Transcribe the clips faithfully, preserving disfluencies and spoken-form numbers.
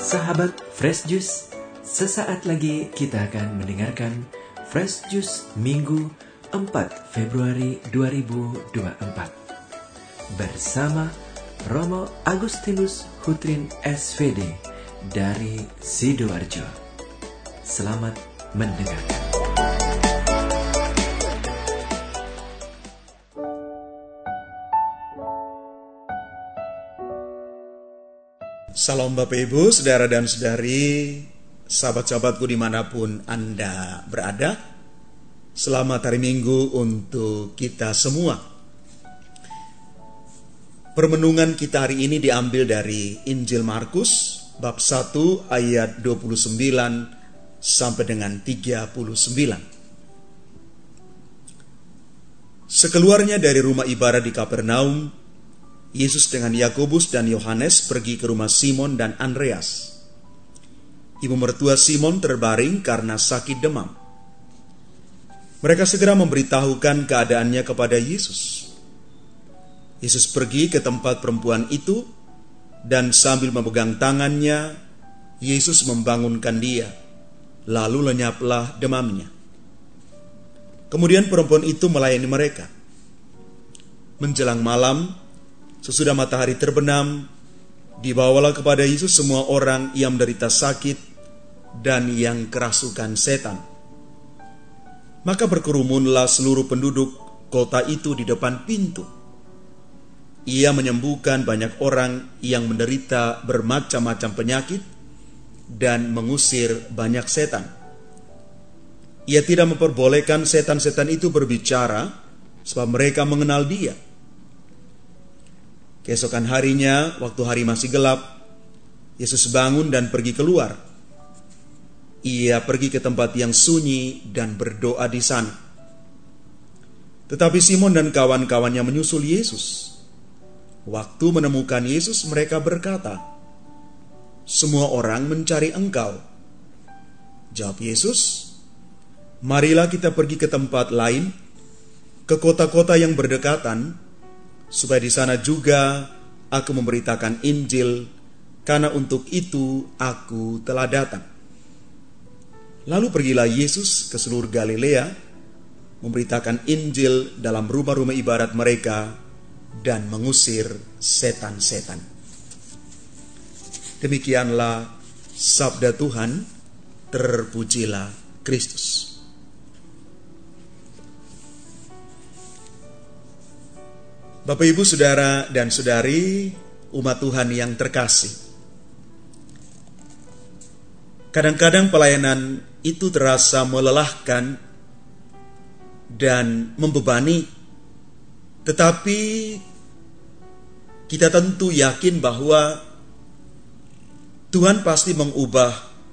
Sahabat Fresh Juice, sesaat lagi kita akan mendengarkan Fresh Juice Minggu empat Februari dua ribu dua puluh empat bersama Romo Agustinus Hutrin S V D dari Sidoarjo. Selamat mendengarkan. Salam Bapak Ibu, saudara dan saudari, sahabat-sahabatku dimanapun Anda berada. Selamat hari Minggu untuk kita semua. Permenungan kita hari ini diambil dari Injil Markus, bab satu ayat dua puluh sembilan sampai dengan tiga puluh sembilan. Sekeluarnya dari rumah ibadah di Kapernaum, Yesus dengan Yakobus dan Yohanes pergi ke rumah Simon dan Andreas. Ibu mertua Simon terbaring karena sakit demam. Mereka segera memberitahukan keadaannya kepada Yesus. Yesus pergi ke tempat perempuan itu, dan sambil memegang tangannya, Yesus membangunkan dia. Lalu lenyaplah demamnya. Kemudian perempuan itu melayani mereka. Menjelang malam, sesudah matahari terbenam, dibawalah kepada Yesus semua orang yang menderita sakit dan yang kerasukan setan. Maka berkerumunlah seluruh penduduk kota itu di depan pintu. Ia menyembuhkan banyak orang yang menderita bermacam-macam penyakit dan mengusir banyak setan. Ia tidak memperbolehkan setan-setan itu berbicara, sebab mereka mengenal dia. Keesokan harinya, waktu hari masih gelap, Yesus bangun dan pergi keluar. Ia pergi ke tempat yang sunyi dan berdoa di sana. Tetapi Simon dan kawan-kawannya menyusul Yesus. Waktu menemukan Yesus, mereka berkata, "Semua orang mencari Engkau." Jawab Yesus, "Marilah kita pergi ke tempat lain, ke kota-kota yang berdekatan, supaya di sana juga aku memberitakan Injil, karena untuk itu aku telah datang." Lalu pergilah Yesus ke seluruh Galilea, memberitakan Injil dalam rumah-rumah ibadat mereka, dan mengusir setan-setan. Demikianlah sabda Tuhan, terpujilah Kristus. Bapak, Ibu, saudara dan saudari, umat Tuhan yang terkasih. Kadang-kadang pelayanan itu terasa melelahkan dan membebani, tetapi kita tentu yakin bahwa Tuhan pasti mengubah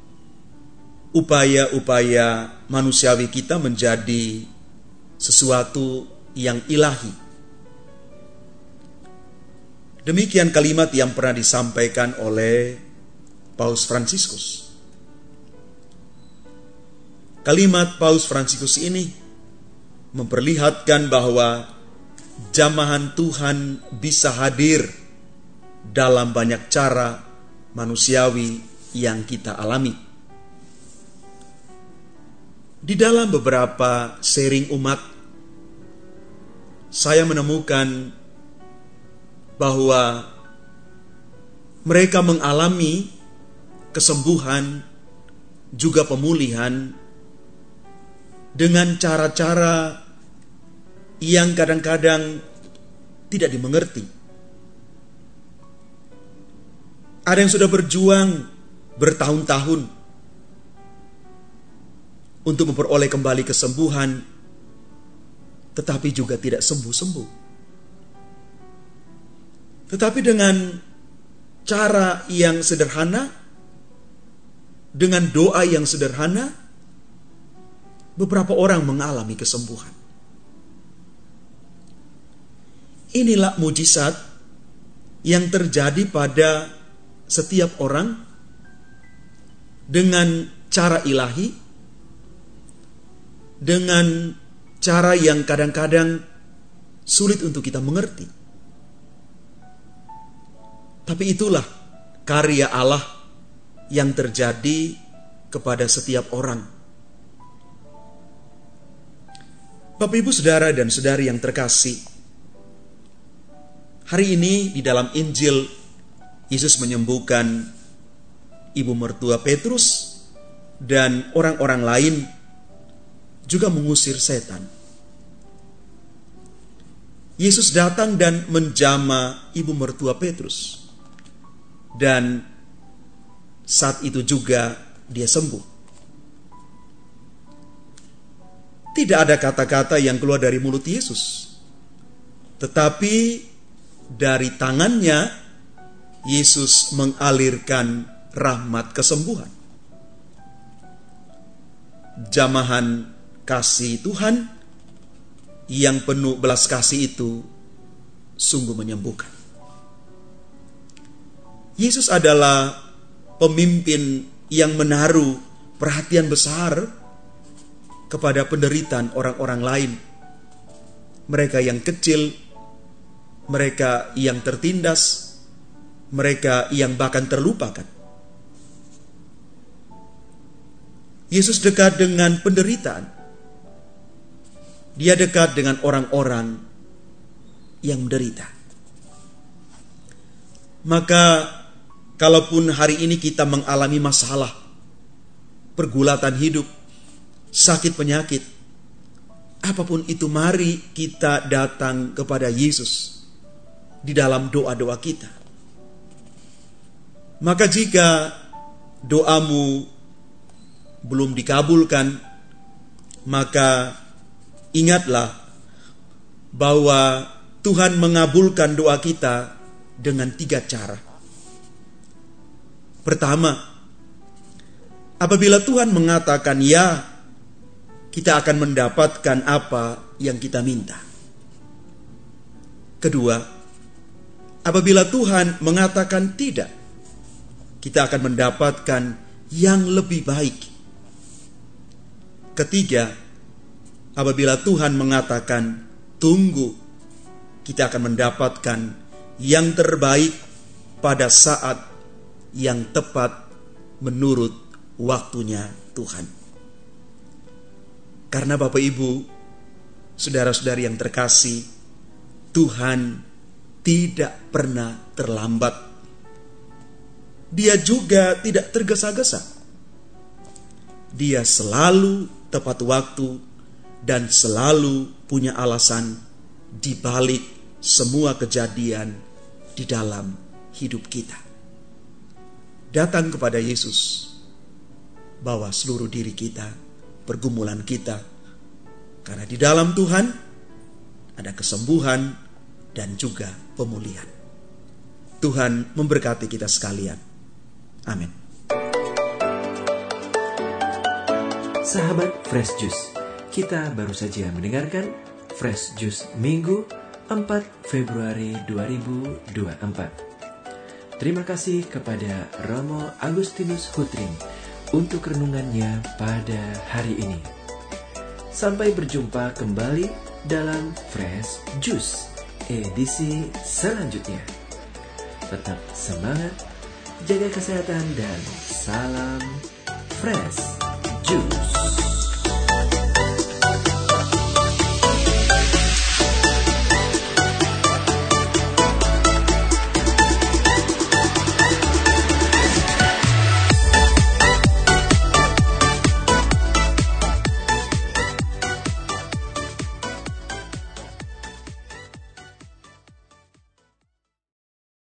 upaya-upaya manusiawi kita menjadi sesuatu yang ilahi. Demikian kalimat yang pernah disampaikan oleh Paus Fransiskus. Kalimat Paus Fransiskus ini memperlihatkan bahwa jamahan Tuhan bisa hadir dalam banyak cara manusiawi yang kita alami. Di dalam beberapa sharing umat, saya menemukan bahwa mereka mengalami kesembuhan juga pemulihan dengan cara-cara yang kadang-kadang tidak dimengerti. Ada yang sudah berjuang bertahun-tahun untuk memperoleh kembali kesembuhan, tetapi juga tidak sembuh-sembuh. Tetapi dengan cara yang sederhana, dengan doa yang sederhana, beberapa orang mengalami kesembuhan. Inilah mujizat yang terjadi pada setiap orang dengan cara ilahi, dengan cara yang kadang-kadang sulit untuk kita mengerti. Tapi itulah karya Allah yang terjadi kepada setiap orang. Bapak, Ibu, Saudara dan Saudari yang terkasih, hari ini di dalam Injil, Yesus menyembuhkan ibu mertua Petrus dan orang-orang lain, juga mengusir setan. Yesus datang dan menjamah ibu mertua Petrus, dan saat itu juga dia sembuh. Tidak ada kata-kata yang keluar dari mulut Yesus, tetapi dari tangannya Yesus mengalirkan rahmat kesembuhan. Jamahan kasih Tuhan yang penuh belas kasih itu sungguh menyembuhkan. Yesus adalah pemimpin yang menaruh perhatian besar kepada penderitaan orang-orang lain. Mereka yang kecil, mereka yang tertindas, mereka yang bahkan terlupakan. Yesus dekat dengan penderitaan. Dia dekat dengan orang-orang yang menderita. Maka kalaupun hari ini kita mengalami masalah, pergulatan hidup, sakit penyakit, apapun itu, mari kita datang kepada Yesus di dalam doa-doa kita. Maka jika doamu belum dikabulkan, maka ingatlah bahwa Tuhan mengabulkan doa kita dengan tiga cara. Pertama, apabila Tuhan mengatakan ya, kita akan mendapatkan apa yang kita minta. Kedua, apabila Tuhan mengatakan tidak, kita akan mendapatkan yang lebih baik. Ketiga, apabila Tuhan mengatakan tunggu, kita akan mendapatkan yang terbaik pada saat yang tepat menurut waktunya Tuhan. Karena Bapak, Ibu, saudara-saudari yang terkasih, Tuhan tidak pernah terlambat. Dia juga tidak tergesa-gesa. Dia selalu tepat waktu dan selalu punya alasan di balik semua kejadian di dalam hidup kita. Datang kepada Yesus, bawa seluruh diri kita, pergumulan kita, karena di dalam Tuhan ada kesembuhan dan juga pemulihan. Tuhan memberkati kita sekalian. Amin. Sahabat Fresh Juice, kita baru saja mendengarkan Fresh Juice Minggu empat Februari dua ribu dua puluh empat. Terima kasih kepada Romo Agustinus Hutrin untuk renungannya pada hari ini. Sampai berjumpa kembali dalam Fresh Juice edisi selanjutnya. Tetap semangat, jaga kesehatan, dan salam Fresh Juice.